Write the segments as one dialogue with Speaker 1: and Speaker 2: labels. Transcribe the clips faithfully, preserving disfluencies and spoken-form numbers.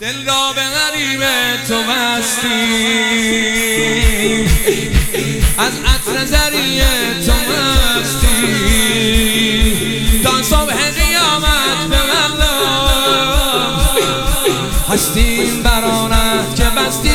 Speaker 1: دل را به غریب تو بستیم، از عطر زریع تو مستیم، تا صبح قیامت به مقام هستیم بر آنت که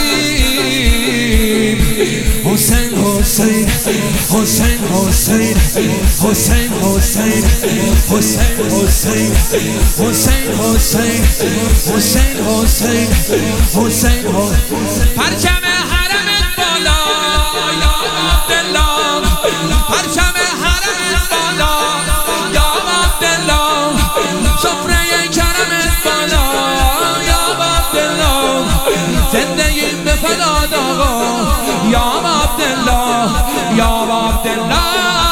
Speaker 1: بستیم. حسین حسین حسین حسین حسین حسین حسین حسین حسین حسین حسین حسین حسین پرچم حرمت بالا یا عبدالله، پرچم حرمت بالا یا عبدالله، سفره کرمت بالا یا عبدالله، زندگی به فداد آقا یا عبدالله یا عبدالله.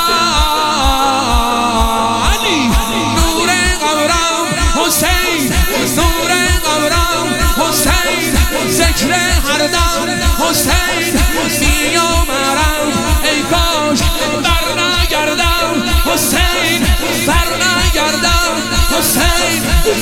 Speaker 1: علی نور قبرم حسین، نور قبرم حسین، ذکر هر دم حسین، میامرم ای کاش بر نگردم حسین، بر نگردم حسین.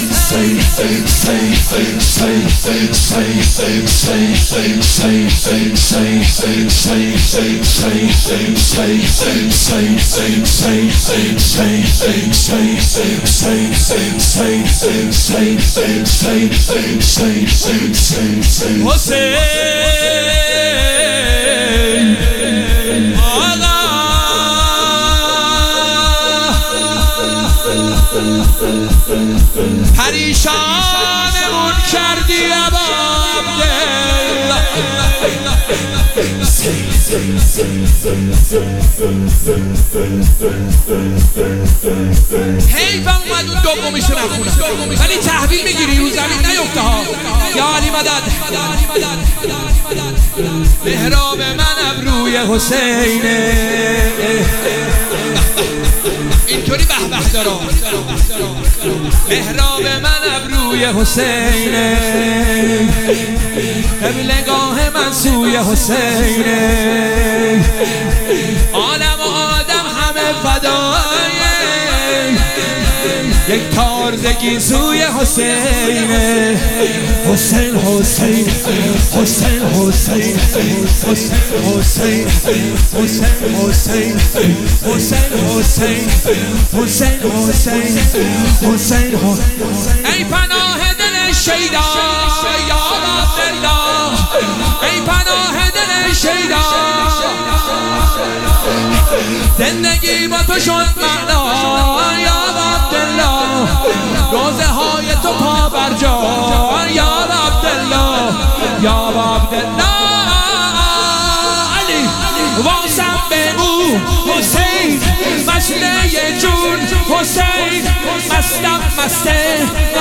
Speaker 1: پریشانمون کردی ابا عبدالله، حیف اومد اون دومیشو نخونم، ولی تحویل میگیری رو زمین نیفته ها. یا علی مدد. محراب من ابروی حسینه، اینطوری به به دارم. محراب من ابروی حسینه، قبلگاه من سوی حسینه، عالم و آدم همه فدای یک تارزگی سوی حسینه. حسین حسین حسین حسین حسین حسین حسین حسین حسین حسین حسین حسین حسین ای پناه دل شیدا یا عبدالله، ای پناه دل شیدا، زندگی با تو شد معنا یا عبدالله، روزه های تو پا بر جا یا عبدالله یا عبدالله. علی واسم بگو حسین، مسئله جون حسین، مستم مسته